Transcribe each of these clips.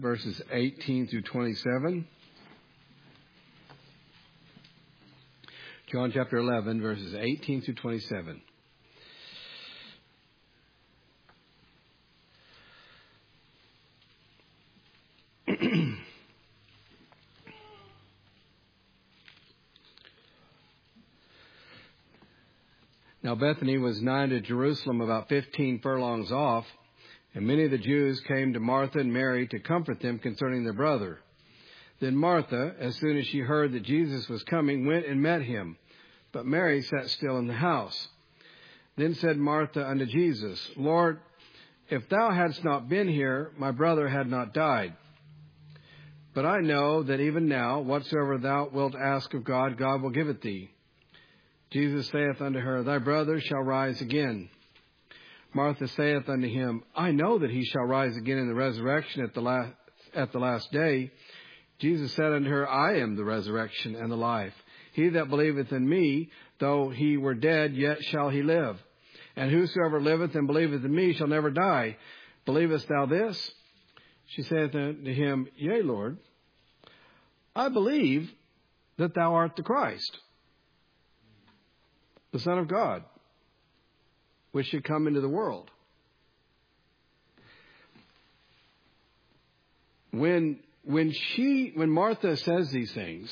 verses 18 through 27. John chapter 11, verses 18 through 27. Now Bethany was nigh to Jerusalem, about 15 furlongs off, and many of the Jews came to Martha and Mary to comfort them concerning their brother. Then Martha, as soon as she heard that Jesus was coming, went and met him. But Mary sat still in the house. Then said Martha unto Jesus, Lord, if thou hadst not been here, my brother had not died. But I know that even now, whatsoever thou wilt ask of God, God will give it thee. Jesus saith unto her, Thy brother shall rise again. Martha saith unto him, I know that he shall rise again in the resurrection at the last day. Jesus said unto her, I am the resurrection and the life. He that believeth in me, though he were dead, yet shall he live. And whosoever liveth and believeth in me shall never die. Believest thou this? She saith unto him, Yea, Lord, I believe that thou art the Christ, the Son of God, which should come into the world. When Martha says these things,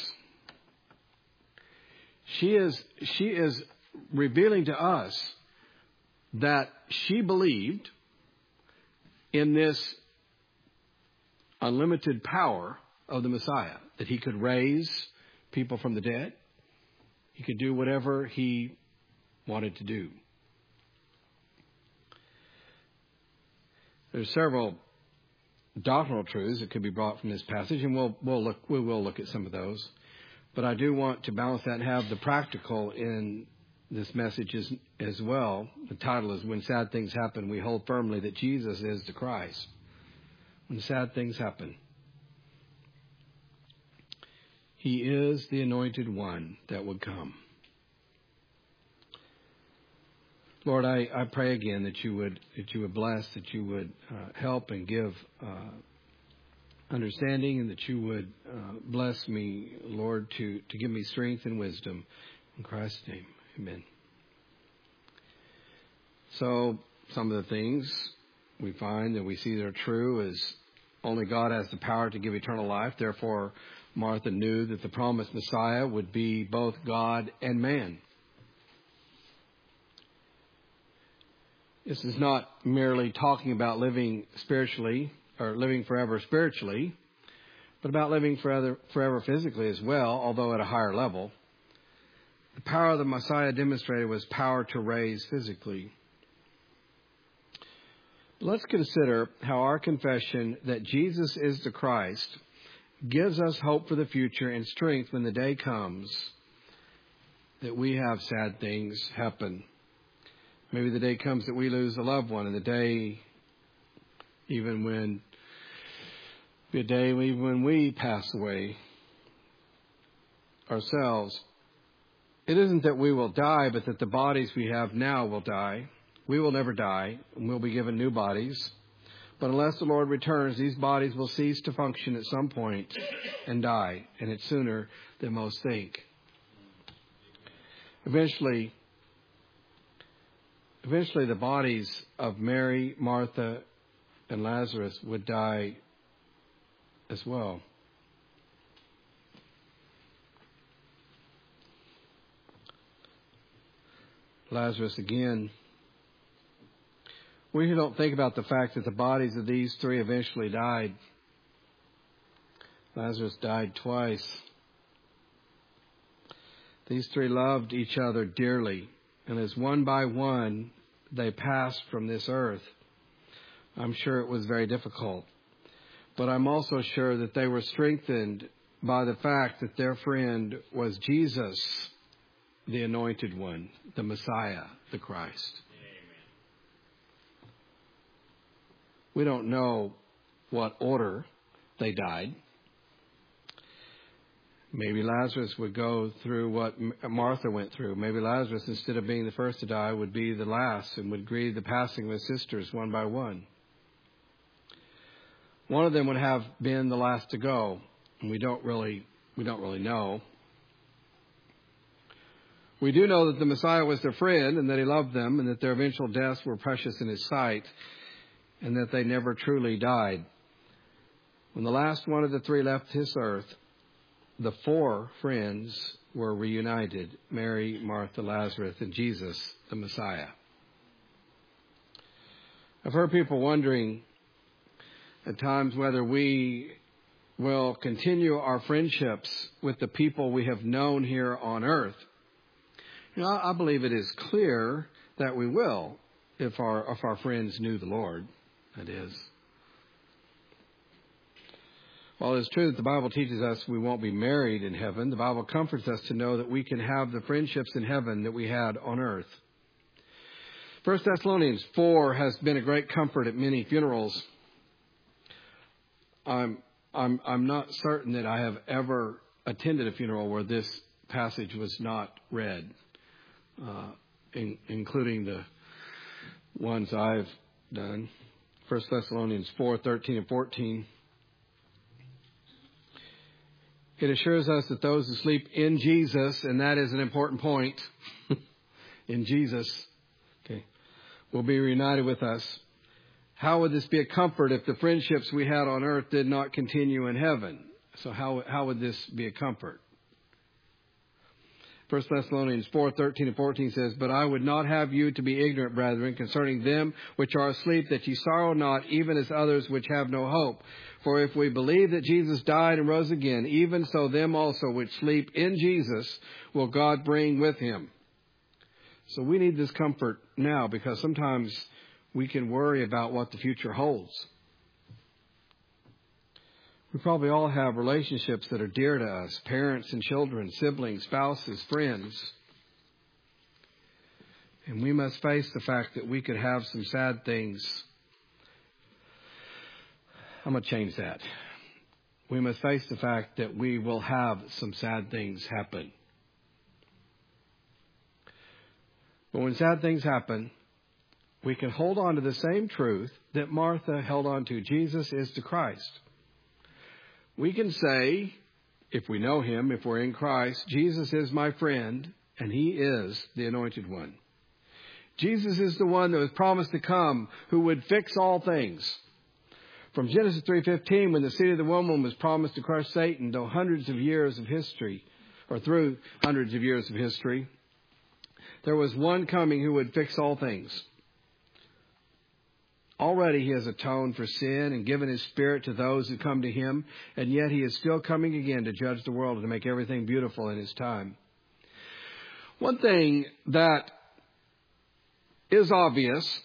she is revealing to us that she believed in this unlimited power of the Messiah, that he could raise people from the dead. He could do whatever he wanted to do. There's several doctrinal truths that could be brought from this passage, and we will look at some of those. But I do want to balance that and have the practical in this message as well. The title is When Sad Things Happen, We Hold Firmly that Jesus is the Christ. When sad things happen, he is the anointed one that would come. Lord, I pray again that you would bless, that you would help and give understanding, and that you would bless me, Lord, to give me strength and wisdom. In Christ's name, amen. So some of the things we find that we see that are true is only God has the power to give eternal life. Therefore, Martha knew that the promised Messiah would be both God and man. This is not merely talking about living spiritually or living forever spiritually, but about living forever physically as well, although at a higher level. The power of the Messiah demonstrated was power to raise physically. Let's consider how our confession that Jesus is the Christ gives us hope for the future and strength when the day comes that we have sad things happen. Maybe the day comes that we lose a loved one, and the day even when we pass away ourselves. It isn't that we will die, but that the bodies we have now will die. We will never die, and we'll be given new bodies. But unless the Lord returns, these bodies will cease to function at some point and die, and it's sooner than most think. Eventually, the bodies of Mary, Martha, and Lazarus would die as well. Lazarus again. We don't think about the fact that the bodies of these three eventually died. Lazarus died twice. These three loved each other dearly, and as one by one they passed from this earth, I'm sure it was very difficult. But I'm also sure that they were strengthened by the fact that their friend was Jesus, the anointed one, the Messiah, the Christ. We don't know what order they died. Maybe Lazarus would go through what Martha went through. Maybe Lazarus, instead of being the first to die, would be the last and would grieve the passing of his sisters one by one. One of them would have been the last to go, and we don't really know. We do know that the Messiah was their friend and that he loved them and that their eventual deaths were precious in his sight and that they never truly died. When the last one of the three left this earth, the four friends were reunited: Mary, Martha, Lazarus, and Jesus, the Messiah. I've heard people wondering at times whether we will continue our friendships with the people we have known here on earth. You know, I believe it is clear that we will if our friends knew the Lord, that is. While it's true that the Bible teaches us we won't be married in heaven, the Bible comforts us to know that we can have the friendships in heaven that we had on earth. 1 Thessalonians 4 has been a great comfort at many funerals. I'm not certain that I have ever attended a funeral where this passage was not read, including the ones I've done. 1 Thessalonians 4:13 and 14. It assures us that those who sleep in Jesus, and that is an important point, in Jesus, will be reunited with us. How would this be a comfort if the friendships we had on earth did not continue in heaven? So how would this be a comfort? 1 Thessalonians 4:13 and 14 says, "But I would not have you to be ignorant, brethren, concerning them which are asleep, that ye sorrow not, even as others which have no hope. For if we believe that Jesus died and rose again, even so them also which sleep in Jesus will God bring with him." So we need this comfort now, because sometimes we can worry about what the future holds. We probably all have relationships that are dear to us: parents and children, siblings, spouses, friends. And we must face the fact that we could have some sad things. I'm going to change that. We must face the fact that we will have some sad things happen. But when sad things happen, we can hold on to the same truth that Martha held on to. Jesus is the Christ. We can say, if we know him, if we're in Christ, Jesus is my friend, and he is the anointed one. Jesus is the one that was promised to come, who would fix all things. From Genesis 3:15, when the seed of the woman was promised to crush Satan, through hundreds of years of history, there was one coming who would fix all things. Already he has atoned for sin and given his Spirit to those who come to him, and yet he is still coming again to judge the world and to make everything beautiful in his time. One thing that is obvious,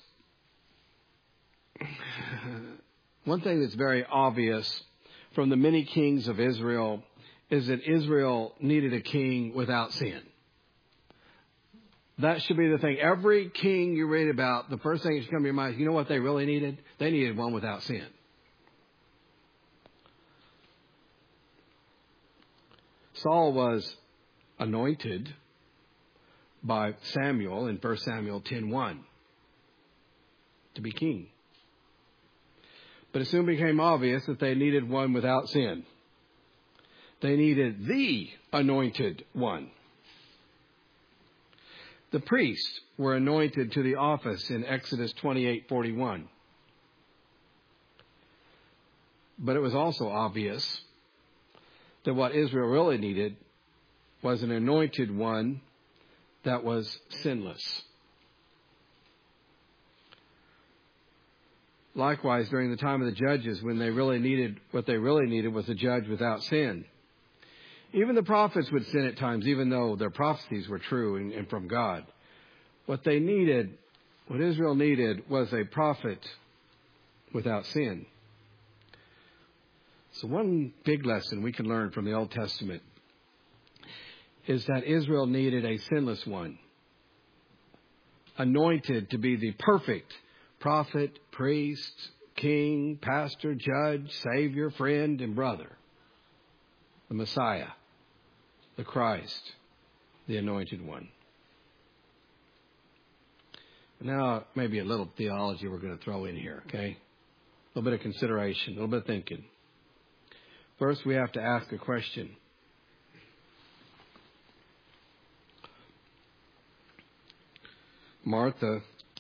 one thing that's very obvious from the many kings of Israel, is that Israel needed a king without sin. That should be the thing. Every king you read about, the first thing that should come to your mind is, you know what they really needed? They needed one without sin. Saul was anointed by Samuel in 1 Samuel 10:1 to be king. But it soon became obvious that they needed one without sin. They needed the anointed one. The priests were anointed to the office in Exodus 28:41. But it was also obvious that what Israel really needed was an anointed one that was sinless. Likewise, during the time of the judges, when what they really needed was a judge without sin. Even the prophets would sin at times, even though their prophecies were true and from God. What Israel needed, was a prophet without sin. So one big lesson we can learn from the Old Testament is that Israel needed a sinless one, anointed to be the perfect prophet, priest, king, pastor, judge, savior, friend, and brother. The Messiah, the Christ, the anointed one. Now, maybe a little theology we're going to throw in here, okay? little bit of consideration, a little bit of thinking. First, we have to ask a question. Martha,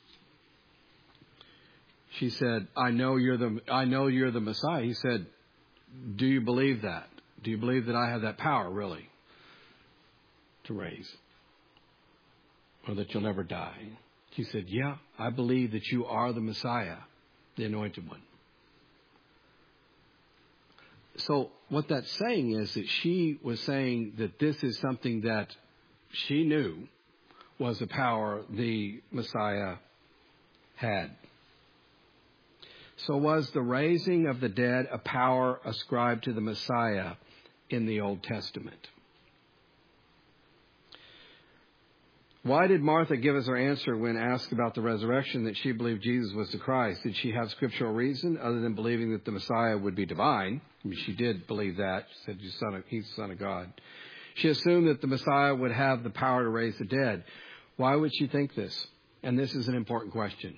she said, I know you're the Messiah. He said, do you believe that? Do you believe that I have that power, really, to raise? Or that you'll never die? He said, yeah, I believe that you are the Messiah, the Anointed One. So what that's saying is that she was saying that this is something that she knew was a power the Messiah had. So was the raising of the dead a power ascribed to the Messiah in the Old Testament? Why did Martha give us her answer when asked about the resurrection that she believed Jesus was the Christ? Did she have scriptural reason other than believing that the Messiah would be divine? I mean, she did believe that. She said he's the Son of God. She assumed that the Messiah would have the power to raise the dead. Why would she think this? And this is an important question.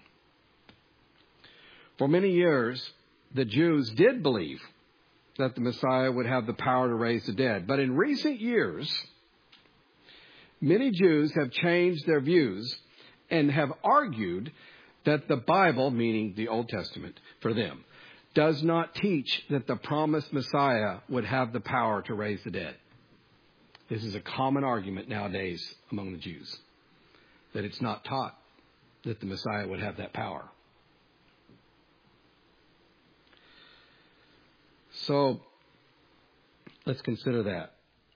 For many years, the Jews did believe that the Messiah would have the power to raise the dead. But in recent years, many Jews have changed their views and have argued that the Bible, meaning the Old Testament for them, does not teach that the promised Messiah would have the power to raise the dead. This is a common argument nowadays among the Jews, that it's not taught that the Messiah would have that power. So, let's consider that.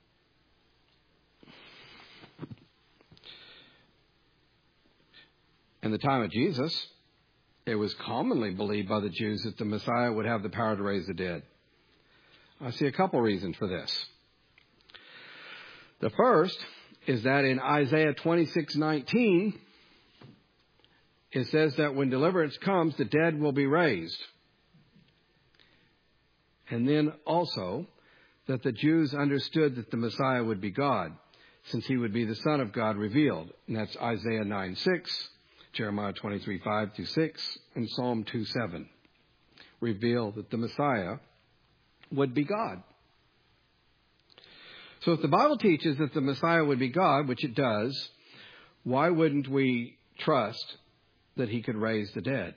In the time of Jesus, it was commonly believed by the Jews that the Messiah would have the power to raise the dead. I see a couple reasons for this. The first is that in Isaiah 26:19, it says that when deliverance comes, the dead will be raised. And then also that the Jews understood that the Messiah would be God, since he would be the Son of God revealed. And that's Isaiah 9:6, Jeremiah 23:5-6, and Psalm 2:7. Reveal that the Messiah would be God. So if the Bible teaches that the Messiah would be God, which it does, why wouldn't we trust that he could raise the dead?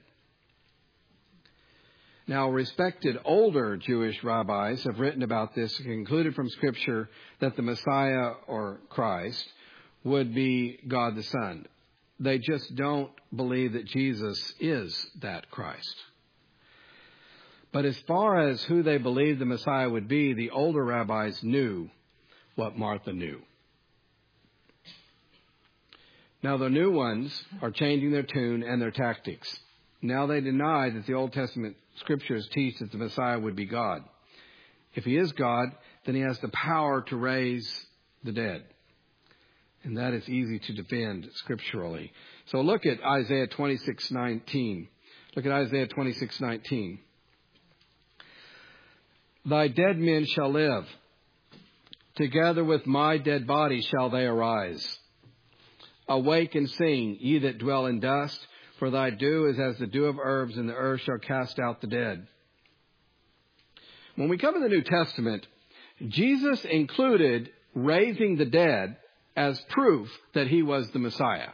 Now, respected older Jewish rabbis have written about this and concluded from Scripture that the Messiah, or Christ, would be God the Son. They just don't believe that Jesus is that Christ. But as far as who they believed the Messiah would be, the older rabbis knew what Martha knew. Now, the new ones are changing their tune and their tactics. Now they deny that the Old Testament Scriptures teach that the Messiah would be God. If he is God, then he has the power to raise the dead. And that is easy to defend scripturally. So look at Isaiah 26:19. Look at Isaiah 26:19. Thy dead men shall live. Together with my dead body shall they arise. Awake and sing, ye that dwell in dust, for thy dew is as the dew of herbs, and the earth shall cast out the dead. When we come to the New Testament, Jesus included raising the dead as proof that he was the Messiah.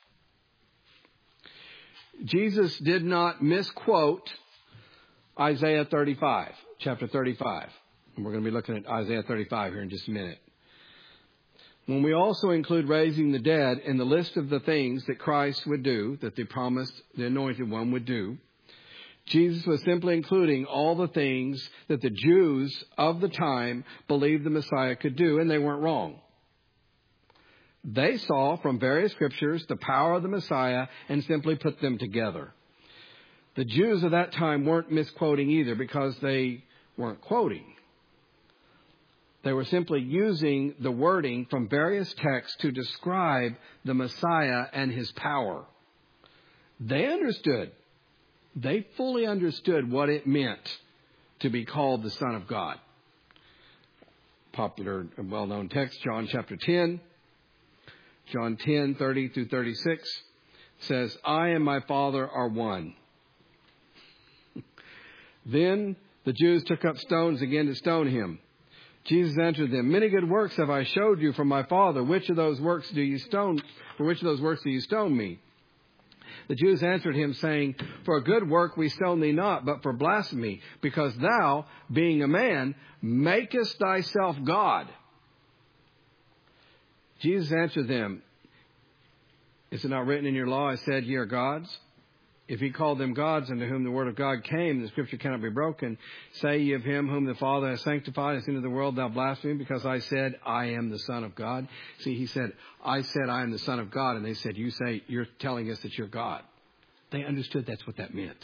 Jesus did not misquote Isaiah 35, chapter 35. And we're going to be looking at Isaiah 35 here in just a minute. When we also include raising the dead in the list of the things that Christ would do, that they promised the Anointed One would do, Jesus was simply including all the things that the Jews of the time believed the Messiah could do, and they weren't wrong. They saw from various scriptures the power of the Messiah and simply put them together. The Jews of that time weren't misquoting either, because they weren't quoting. They were simply using the wording from various texts to describe the Messiah and his power. They understood. They fully understood what it meant to be called the Son of God. Popular and well-known text, John chapter 10. John 10:30-36 says, I and my Father are one. Then the Jews took up stones again to stone him. Jesus answered them, "Many good works have I showed you from my Father. Which of those works do you stone me?" The Jews answered him, saying, "For a good work we stone thee not, but for blasphemy, because thou, being a man, makest thyself God." Jesus answered them, "Is it not written in your law, I said, ye are gods? If he called them gods unto whom the word of God came, the scripture cannot be broken. Say ye of him whom the Father has sanctified and sent into the world, thou blaspheme, because I said, I am the Son of God." See, he said, "I said I am the Son of God." And they said, "You're telling us that you're God." They understood that's what that meant.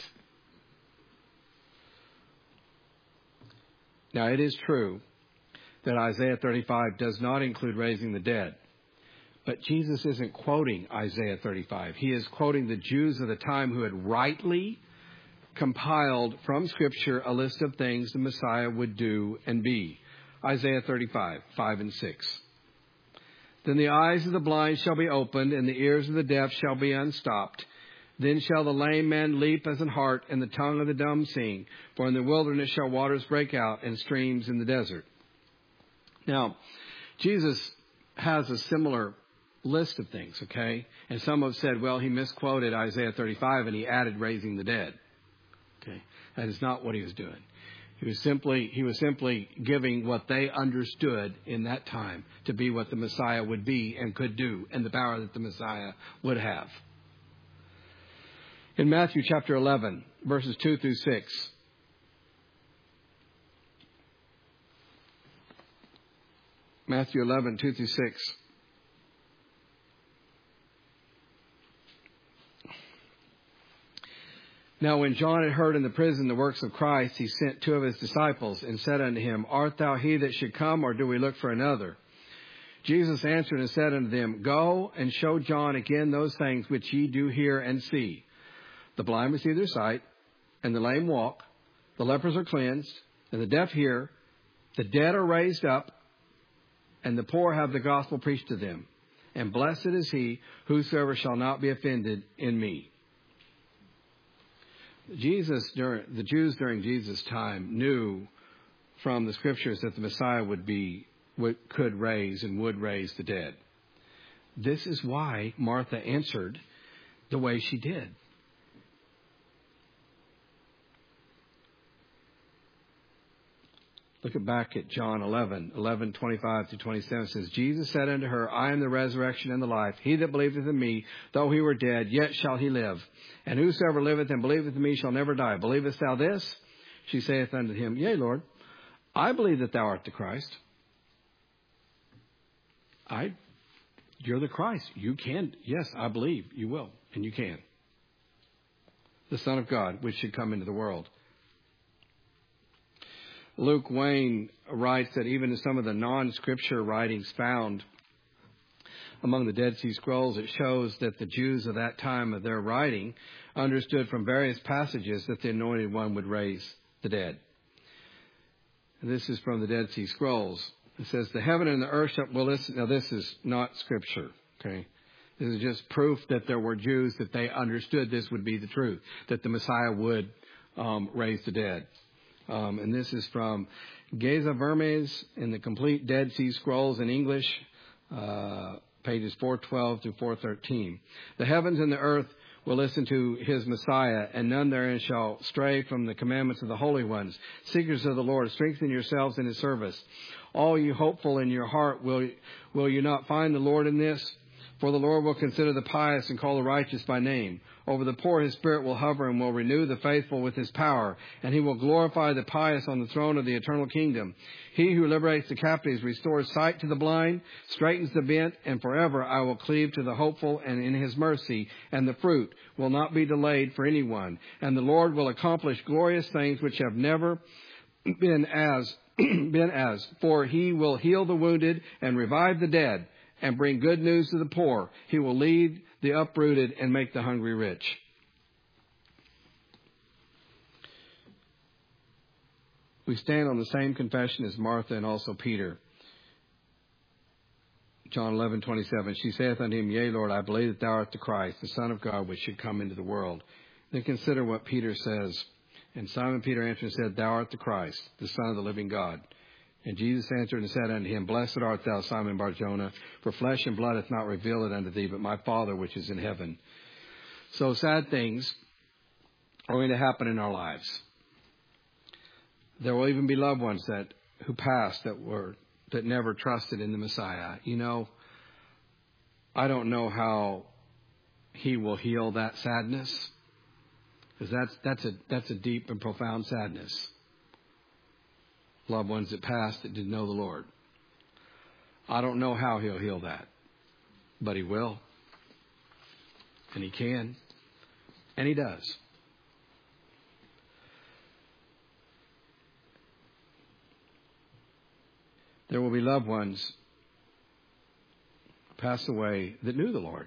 Now, it is true that Isaiah 35 does not include raising the dead. But Jesus isn't quoting Isaiah 35. He is quoting the Jews of the time who had rightly compiled from Scripture a list of things the Messiah would do and be. Isaiah 35, 5 and 6. "Then the eyes of the blind shall be opened, and the ears of the deaf shall be unstopped. Then shall the lame man leap as an hart, and the tongue of the dumb sing. For in the wilderness shall waters break out, and streams in the desert." Now, Jesus has a similar list of things, okay? And some have said, well, he misquoted Isaiah 35 and he added raising the dead. Okay? That is not what he was doing. He was simply giving what they understood in that time to be what the Messiah would be and could do, and the power that the Messiah would have. In Matthew chapter 11, verses 2 through 6. Matthew 11, 2 through 6. "Now when John had heard in the prison the works of Christ, he sent 2 of his disciples and said unto him, Art thou he that should come, or do we look for another? Jesus answered and said unto them, Go and show John again those things which ye do hear and see. The blind receive their sight, and the lame walk, the lepers are cleansed, and the deaf hear, the dead are raised up, and the poor have the gospel preached to them. And blessed is he whosoever shall not be offended in me." The Jews during Jesus' time knew from the Scriptures that the Messiah could raise and would raise the dead. This is why Martha answered the way she did. Look back at John 11, 25 to 27. It says, "Jesus said unto her, I am the resurrection and the life. He that believeth in me, though he were dead, yet shall he live. And whosoever liveth and believeth in me shall never die. Believest thou this? She saith unto him, Yea, Lord, I believe that thou art the Christ." You're the Christ. You can. Yes, I believe you will. And you can. The Son of God, which should come into the world. Luke Wayne writes that even in some of the non-scripture writings found among the Dead Sea Scrolls, it shows that the Jews of that time of their writing understood from various passages that the Anointed One would raise the dead. And this is from the Dead Sea Scrolls. It says, "The heaven and the earth will listen." Now, this is not scripture, okay? This is just proof that there were Jews that they understood this would be the truth, that the Messiah would raise the dead. And this is from Geza Vermes in the Complete Dead Sea Scrolls in English, pages 412 to 413. "The heavens and the earth will listen to his Messiah, and none therein shall stray from the commandments of the holy ones. Seekers of the Lord, strengthen yourselves in his service. All you hopeful in your heart, will you not find the Lord in this? For the Lord will consider the pious and call the righteous by name. Over the poor his spirit will hover and will renew the faithful with his power. And he will glorify the pious on the throne of the eternal kingdom. He who liberates the captives restores sight to the blind, straightens the bent, and forever I will cleave to the hopeful and in his mercy. And the fruit will not be delayed for anyone. And the Lord will accomplish glorious things which have never been as, for he will heal the wounded and revive the dead, and bring good news to the poor. He will lead the uprooted and make the hungry rich." We stand on the same confession as Martha and also Peter. John 11:27. "She saith unto him, Yea, Lord, I believe that thou art the Christ, the Son of God, which should come into the world." Then consider what Peter says And Simon Peter answered and said, Thou art the Christ, the Son of the living God. And Jesus answered and said unto him, Blessed art thou, Simon Bar-Jonah, for flesh and blood hath not revealed it unto thee, but my Father which is in heaven. So sad things are going to happen in our lives. There will even be loved ones who passed that never trusted in the Messiah. You know, I don't know how he will heal that sadness, because that's a deep and profound sadness. Loved ones that passed that didn't know the Lord. I don't know how he'll heal that, but he will. And he can. And he does. There will be loved ones pass away that knew the Lord.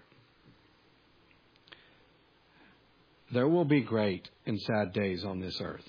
There will be great and sad days on this earth.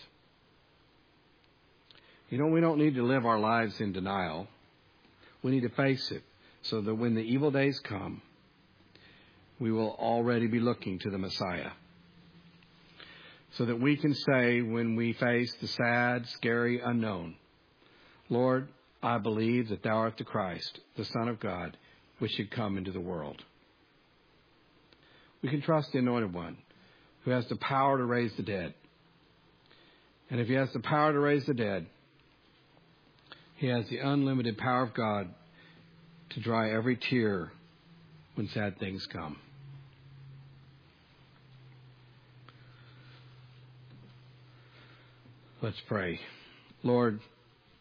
You know, we don't need to live our lives in denial. We need to face it so that when the evil days come, we will already be looking to the Messiah. So that we can say when we face the sad, scary unknown, Lord, I believe that thou art the Christ, the Son of God, which should come into the world. We can trust the Anointed One who has the power to raise the dead. And if he has the power to raise the dead, he has the unlimited power of God to dry every tear when sad things come. Let's pray. Lord,